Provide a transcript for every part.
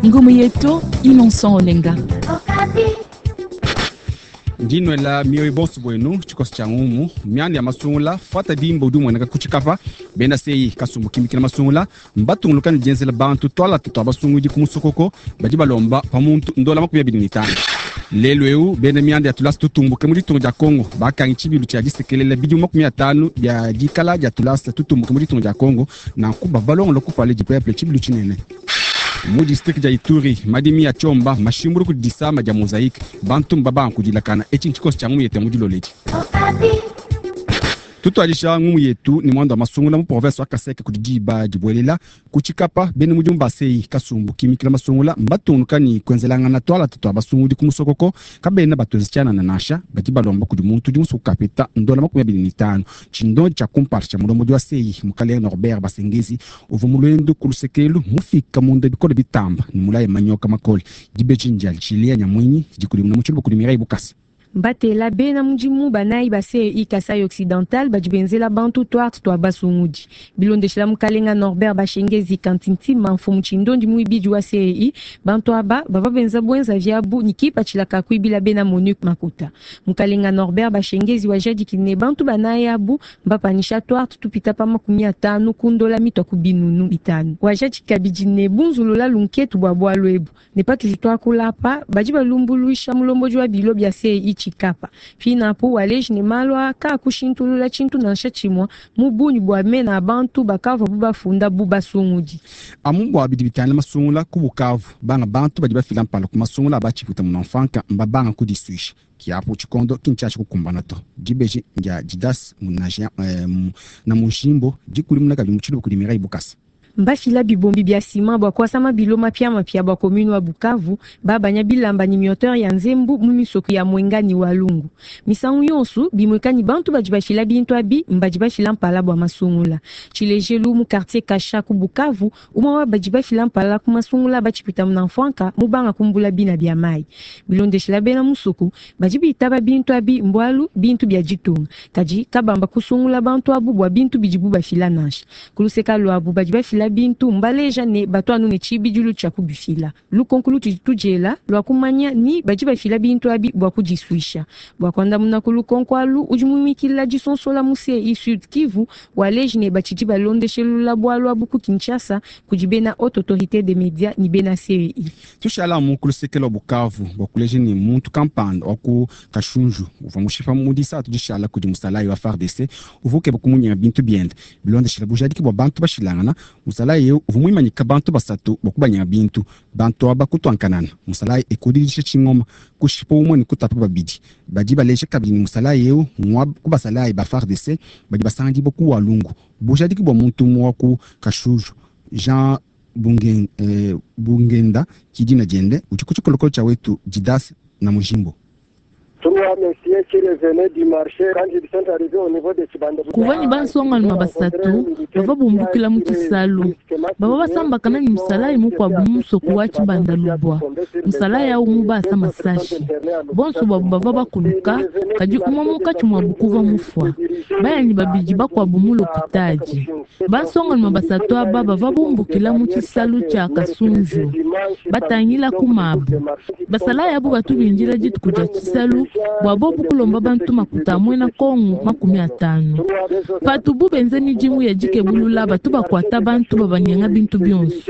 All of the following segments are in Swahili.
Ngoma yetu Innocent Olenga. Ndino la mioyo bonsu bwenu chikosi cha ngumu miani ya masungula fata bimbo dumo naka kuchikapa benda sei kasumbu kimikina masungula mbatunguluka njenzela bantu twala tutwa basungu di kumusokoko badi balomba pamuntu ndola makubya bidinitana lelo eu benda miandi ya tulasi tutumbuke muri tungu ja Kongo bakangi chibilu cha gisekelele bidi makumya tanu ya jikala ya tulasi tutumbuke muri tungu ja Kongo na kuba balongo lokupa leji peple chibilu chinene mu district ya Ituri madimi ya Chomba mashimburu ku disama ja Mozambique bantu mbaba nkudilakana echinchikosi cha ngumu yete mudiloleji tutu alisha ngumu yetu ni mwando wa masungula mu province wa Kaseke kudijiba jibwelela kuchikapa bene mujumba sei kasumbu kimikila masungula mbatunuka ni kwenzelanga na twala tutwa basungu di kumusokoko kabena batwenzichana na nasha bajiba lomba kudi muntu di musu kapeta ndola makumya binitano chindo cha kumpar cha mulomo wa sei mukale Norbert Basengezi uvumulendo kulusekelu mufika munde bikole bitamba ni mulaye manyoka makoli jibechi njali chilia nyamwinyi jikulimu na muchulubu kulimira ibukasi Batela bena mjimu banai base ikasai occidental bajibenzela bantu twart twa basungudi bilonde shila mukalenga Norbert Bashengezi kantinti manfumu chindondi muibidi wa CEI bantu aba baba benza bwenza viabu nikipa chilaka kuibila bena Monique Makuta mukalenga Norbert Bashengezi wajadi kine bantu banai abu mbapanisha twart tupita pa 15 kundola mitwa kubinunu bitanu wajadi kabijine bunzulula lunketu bwabwa lwebu nepa tujitwa kulapa bajiba lumbuluisha mulombo jwa bilobi ya CEI chikapa fina po waleji ne malwa ka kushintulula chintu na nshachimwa mubuni bwa mena abantu bakava buba funda buba sungudi amumbo abidi bitana masungula kubukavu banga bantu badi bafila mpalo ku masungula abachiputa munanfanka mbabanga kudiswish kiapo chikondo kinchachi kukumbana to jibeji nja jidas munajia na mushimbo jikuli munaka bimuchulu kulimira ibukasa mbafila bibombi bia sima bwa kwasama biloma pia bwa komunu wa Bukavu baba nya bilamba ni mioteur ya nzembu mumisoko ya mwengani walungu misangu yonsu bimwekani bantu bajibashila bintu abi mbajibashila mpala bwa masungula chilejelu mu quartier Kasha ku Bukavu umawa bajibashila mpala ku masungula bachipita mnanfanka mubanga kumbula bina bia mai bilonde shila bena musoko bajibita ba bintu abi mbwalu bintu bia jitunga kaji kabamba kusungula bantu abu bwa bintu bijibu bafila nash kuluseka lo abu bajibashila bintu mbaleja ne bato anu ne chibidulu cha kubifila lukonkulu tujela lwa kumanya ni bajiba fila bintu abi bwa kujiswisha bwa kwanda muna kulukonkwalu ujumumikila jisonsola musie i Sud Kivu waleji ne bachijiba londe shelula bwalwa buku Kinshasa kujibena autorité des médias ni bena CEI tushala mu kulusekelo Bukavu bokuleje ni muntu kampanda oku kashunju uva mushifa mudisa tujishala kudi musalayi wa FARDC uvuke bukumunya bintu biende bilonde shila bujadi ki bantu bashilangana musalayi uvumwimanya kabantu basatu bokubanya bintu bantu abakutwankanana musalayi ekodirisha chingoma kushipo umwe ni kutapa babidi bajiba leje kabini musalayi mwa kubasalayi ba FARDC baji basangi boku walungu bujadi ki muntu mwaku kashuju Jean Bungenda kidina jende uchikuchukoloko cha wetu jidas na mujimbo Kuvani bansonga ni mabasatu baba bumbukila mukisalu baba basamba kana ni musalayi mukwa bumuso kuwachi banda lubwa musalayi au mubasa masashi bonso baba bakuluka kaji umamuka chumwa bukuva mufwa baya ni babiji bakwa bumulo kutaji bansonga ni mabasatu aba baba bumbukila mukisalu cha kasunju batangila kumabu basalayi abu batu binjira jitu kuja kisalu wabo bukulomba bantu makuta mwena Kongo 50 patu bubenze ni jimu ya jike bulula batu bakwata bantu babanyanga bintu byonsu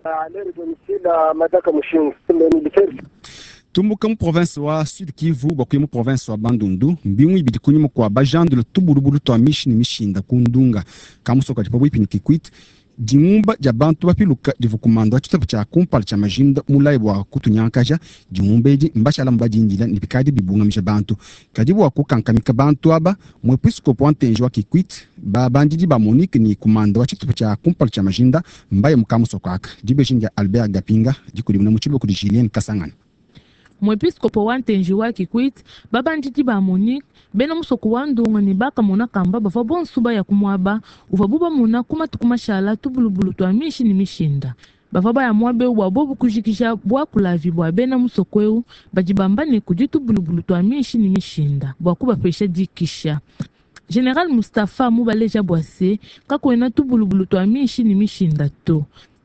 tumbuka mu province wa Sud Kivu bakuye mu province wa Bandundu mbimwe bidikunyu kwa bajandule tubulubulu to mishini mishinda kundunga kamusoka jipabu ipini kikwit Jimumba ja bantu bapiluka divukumando chitabu cha kumpala cha majinda mulai wa kutunyankaja jimumbeji mbashala mbajinjila nipikadi bibunga misha bantu kadibu wa kukankamika bantu aba mwepiskopo antenjwa kikwit ba bandiji ba Monique ni kumando wa chitabu cha kumpala cha majinda mbaye mukamu sokaka jibejinja Albert Gapinga jikuli muna muchibo kudi Julien Kasangana mwepiskopo wantenjiwa kikwit baba njiti ba Monique bena musoko wandunga ni baka muna kamba bava bonsuba ya kumwaba uvabuba muna kuma tukumashala tubulubulu twa mishi ni mishinda bava ba ya mwabe wabobu kujikisha bwa kulavi bwa bena musoko eu bajibambane kujitu bulubulu twa mishi ni mishinda bwa kuba pesha dikisha General Mustafa Mubaleja Boise kakwena tubulubulu twa mishi ni mishinda to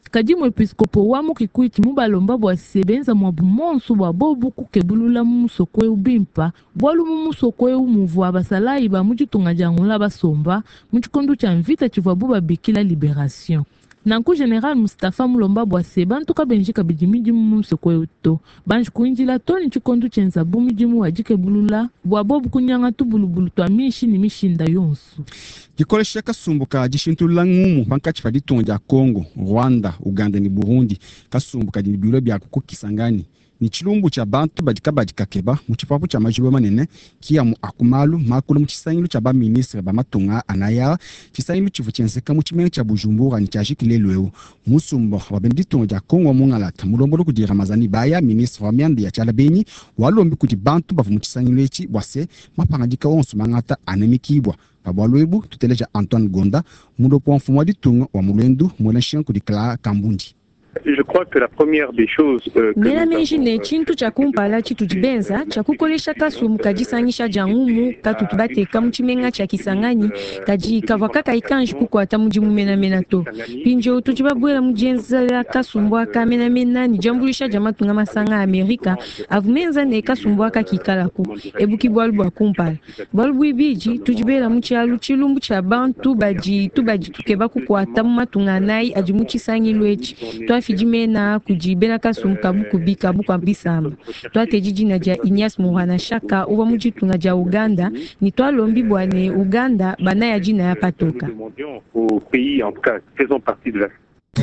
kadi mwepiskopo wa mukikuiti mubalomba bwa sebenza mwa bumonso bwa bobu kukebulula musokwe ubimpa bwalu musokwe umuvu abasalayi ba muchitunga jangula basomba muchikondu cha mvita chivwa buba bikila liberation. Nanku General Mustafa Mulomba Bwase bantuka benjika bijimiji musokwe uto banji kuinjila toni chikondu chenza bumijimu wajike bulula bwa bobu kunyanga tubulubulu twa mishi ni mishinda yonsu. Gikolesha kasumbuka jishintula ngumu bankachi faditonja Kongo, Rwanda, Uganda ni Burundi kasumbuka di bilo bya kuko Kisangani. Ni chilumbu cha bantu badika keba muchipapu cha majibu manene kia mu akumalu makulu muchisanyilu cha ba ministre ba matunga anaya chisanyilu chifu chenseka muchimene cha Bujumbura ni chashikilelweu musumbo wabenditonja Kongo mungalata mulombolo kudi Ramazani baya ministre wa miande ya Chalabeni walombi kudi bantu bavu muchisanyilu echi wase mapangajika onsu mangata anemikibwa pabwalwebu tuteleja Antoine Gonda mulopo mfumo ditunga wa mulendu mwelenshen kudi Kla Kambundi. Je crois que la première des choses Mela menjine chintu cha kumpala chitu jibenza cha kukolesha kasumu kajisangisha jangumu katutubateka muchimenga cha Kisangani kaji kavaka ikanji kukwata muji mumena to pinjo tujibabwela mujenza la kasumbwa ka mena ni jambulisha jamatunga masanga Amerika avumenza ne kasumbwa ka kikalaku ebuki bwalbwa kumpala bwalbwa ibiji tujibela muchalu chilumbu cha bantu baji tukeba kukwata mumatunga nayi ajimuchisangi lwechi fijimena kujibena kasumka bukubika bukwambisamba twateji na ja Inyas Muhana Shaka uwa mujitunga ja Uganda ni twalombi bwane Uganda banaya jina ya patoka au pays en tout cas faisons partie de la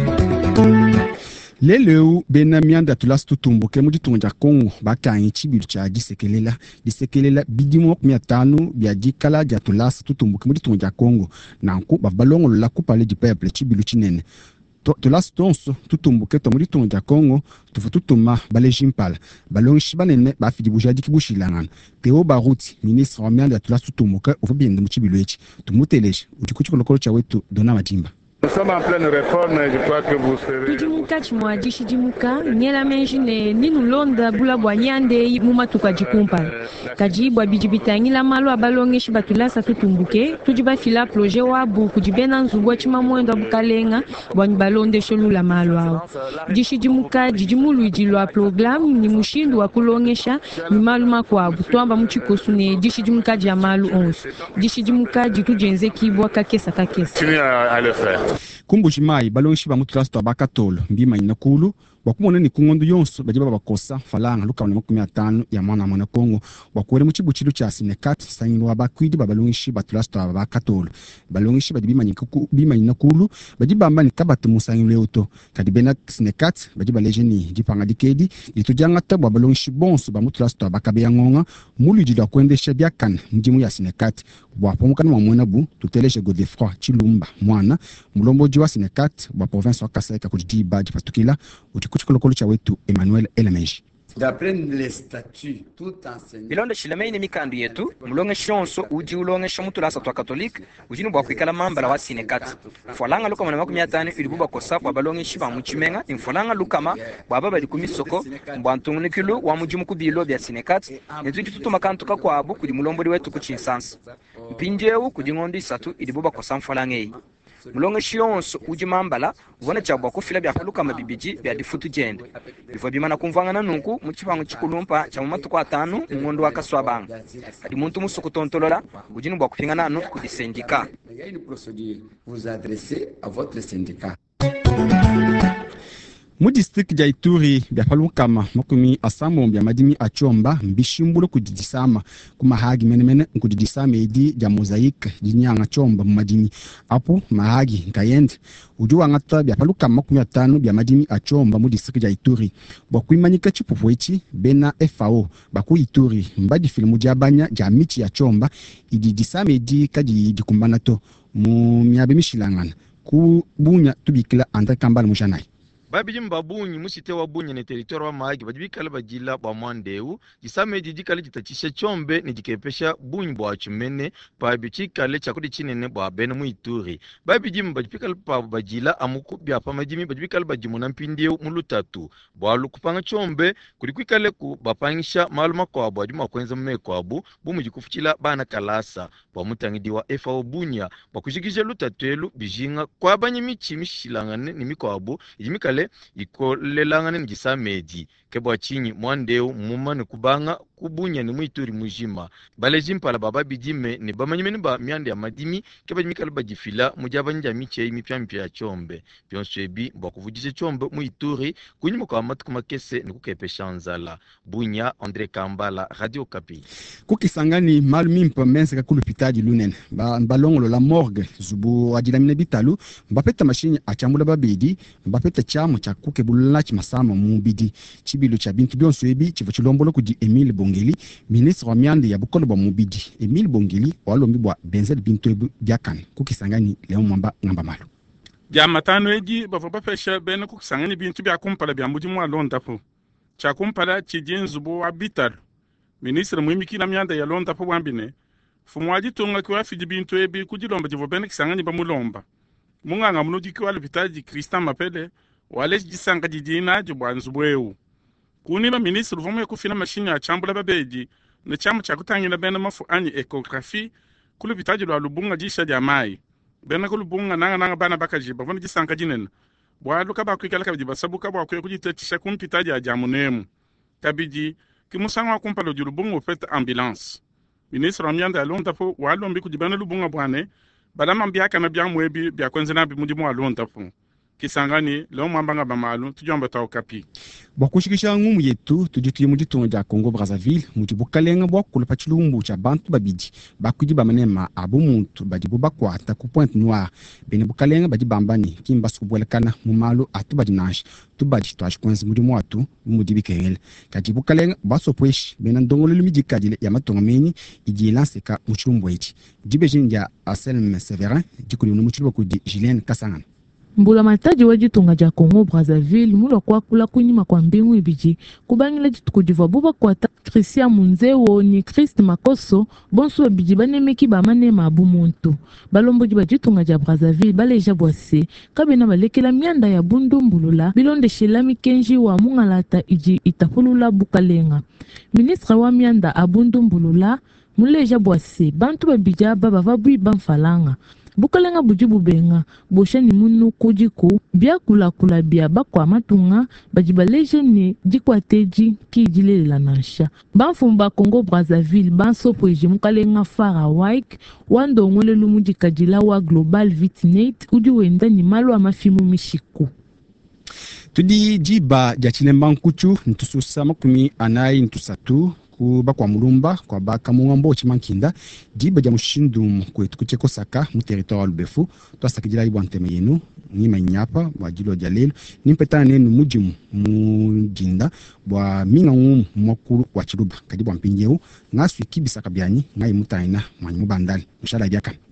Leleu bena mianda tulas tutumbuke mujitunga Kongo bakanyi chibilu cha disekelela bidimo 500 bya dikala ja tulas tutumbuke mujitunga Kongo nanku babalongo la kupale di peuple chibilu chinene tulas tonso tutumbuke to mujitunga Kongo tufututuma balejimpala balongishi banene bafidi bujadi kibushilangana Theo Baruti ministre wa mianda tulas tutumbuke uvubiende muchibilu echi tumuteleje utikuchikolokolo cha wetu Dona Madimba. Nous sommes en pleine réforme, je crois que vous serez. Tujimuka chimwaji shijimuka nyela menjine ninu londa bula bwanyande mumatuka jikumpa kajibwa bijibitangila malo abalongeshi batulasa tutumbuke tujibafila projet wabu kujibena nzubwa chima mwendo abukalenga bwanyi balonde sholula malo ao dishijimuka jijimulu ijilwa program ni mushindu wa kulongesha ni maluma kwa butwamba muchikosu ne dishijimuka jamalu 11 dishijimuka jitujenze kibwa kakesa À le faire. Kumbushimai balongishi bamutulasto abakatolo mbima inakulu wakumona ni kungondu yonso bajiba bakosa falanga luka na 15 ya mwana Kongo wakwele muchibu chilu cha Sinekat sanyinwa bakwidi babalongishi batulasto abakatolo balongishi bima inakulu bajiba mbani kabatu musanyile uto kadibena Sinekat bajiba lejeni jipanga dikedi litujanga tabwa balongishi bonso bamutulasto abakabe ngonga mulu jida kwendesha byakan mjimu ya Sinekat bwapomukana mwamwena bu tuteleje Godefroy Chilumba mwana mulombo jiwa Sinekat bwa province wa Kasai kujiba jipatukila utikuchikolokolo cha wetu Emmanuel Elemeji. D'après les statuts tout enseigné bilonde shilemeni mikandu yetu mulonge shonso uji ulonge shomutulasa twa katolika ujini bwa kwikala mambala wa Sinekat folanga luka mwana 15 ilibuba kosa kwa balonge shiba muchimenga infolanga lukama baba bali kumisoko mbwantungunikulu wa mujimu kubilo bya Sinekat netuji tutuma kantuka kwa abu kudi mulombori wetu kuchinsansa mpinjeu kudi ngondi satu ilibuba kosa mfolangei mulonge shionso uji mambala ubona chabwa kufila bya kaluka mabibiji bya difutu jende bifo bimana kumvangana nunku muchipango chikulumpa cha mumatu kwa 5 ngondo wakaswabanga kadi muntu musuku tontolola ujini bwa kupingana anu kudi syndicat. Il y a une procédure, vous adressez à votre syndicat. Mu district ja Ituri bya palukama makumi asamo bya madimi achomba mbishimbulo kudidisama kumahagi menemene kudidisama edi ja mosaike jinyanga chomba mu madimi apo mahagi nkayende ujuwa ngata bya palukama makumi 5 bya madimi achomba mu district ja Ituri bwakwimanyika chipopo echi bena FAO baku Ituri mbadi filmu jabanya ja michi ya chomba ididisama edi kadi dikumbana to mu myabe mishilangana ku bunya tubikila anda kambala mujanai. babidi mbabunyi musite wa bunyi ne territoire wa magi bajibikala bajila bwa mwandeu jisameji jikale jitachisha chombe ni jikepesha bunyi bwa chumene pabi chikale chakudi chinene bwa bene muituri babidi mbajibikala pa bajila amuku bya pamajimi bajibikala bajimuna mpindeu mulutatu bwa lukupanga chombe kulikwikale ku bapangisha maluma kwa bwa juma kwenza mmekwabu bumu jikufuchila bana kalasa bwa mutangidi wa FAO bunya bwa kushikisha lutatuelu bijinga kwa banyi michi mishilangane ni mikwabu ijimikale ikolelangane ngisameji kebwa chinyi mwandeu mumane kubanga kubunya ni muituri mujima bale jimpala baba bidime ni bamanyimeni ba miande ya madimi keba jimikala bajifila mujaba nja miche mipya ya chombe pyonsebi bwa kuvujise chombe muituri kunyuma kwa matuku makese ni kukepesha nzala bunya Andre Kambala Radio Kapi kukisangani malumimpa mense kakulu pitaji lunen balongolo la morgue zubu ajilamine bitalu mbapeta mashini achambula babidi mbapeta chamu cha kukebulula chimasama mubidi chibilu cha bintu byonso ebi chivo chilombolo kudi Emile Bongeli ministre wa miande ya bukolo bwa mubidi Emile Bongeli walombi bwa benzel bintu ebu byakan kukisangani leo mwamba ngamba malu bya matano eji bavo bapesha bene kukisangani bintu bya kumpala bya mudi mwa londapo cha kumpala chijinzubo wa bitar ministre mwimikila miande ya londapo wambine fumwaji tunga kwa fiji bintu ebi kujilomba jivo bene kisangani ba mulomba munganga munudi kwa lupitaji Christian Mapele wale jisanga jijina jibwanzubweu kunila ministre vomwe kufina mashini ya chambula babeji ne chamu cha kutangira bene mafu ani ecography kulupitaji lwa lubunga jisha jamai bene kulubunga nanga bana bakajiba vona jisanga jinena bwalu kaba kwikala kabijiba sabuka bwa kwe kujitetisha kumpitaji ya jamunemu kabiji kimusanga wa kumpalo julubunga upeta ambulance ministre wa mianda alonda po walombi kujibana lubunga bwane balama mbiaka na bya mwebi bya kwenzena bi mudimu alonda po kisangani leo mwambanga bamalu tujomba ta Okapi bwakushikisha ngumu yetu tujituye muditonga ja Congo Brazzaville mudibukalenga bwa kula pachilumbu cha bantu babidi bakudi bamanema abu muntu badibu bakwata ku Pointe Noire bene bukalenga badibambani kimba subwelekana mumalu atubadinash tubadi twash kwenzi mudimu watu mudibikengele kadibukalenga basopwesh bene ndongolo limidikadile ya matonga meni ijilanseka muchilumbu echi dibejinja Anselme Severin dikuli muchilumbu kudi Julien Kasangana mbula mataji wajitunga ja Congo Brazzaville mulo kwa kula kunyima kwa mbingu ibiji kubangila jitukudiva buba kwa Christian Munzewo ni Christ Makoso bonso ibiji banemeki bamanema abu muntu balombo jiba jitunga ja Brazzaville baleja bwase kabena balekela mianda ya bundu mbulula bilonde shelami kenji wa mungalata iji itapulula bukalenga ministre wa mianda abundu mbulula muleja bwase bantu babija baba vabui banfalanga bukalenga bujibu benga boshani munu kujiku bia kula bia bakwa matunga bajibaleje ni jikwateji kijilela nasha banfumba Congo Brazzaville bansopo eje mukalenga fara waik wando ngole lumuji kajila wa Global Vitnet udi wenda ni malo amafimu mishiku tudi jiba jachilemba nkuchu ntususa makumi anayi ntusatu kuba kwa mulumba kwa baka muambo chimankinda diba ja mushindu kwetu kucheko saka mu territoire wa Lubefu twasakijira ibwanteme yenu ni manyapa wajilo jalelo nimpetana nenu mujimu mujinda bwa minga ngumu mwakuru wa chiruba kadibu mpinjeu ngasu ikibisa kabyani ngai mutaina mwanyu bandali mshala byaka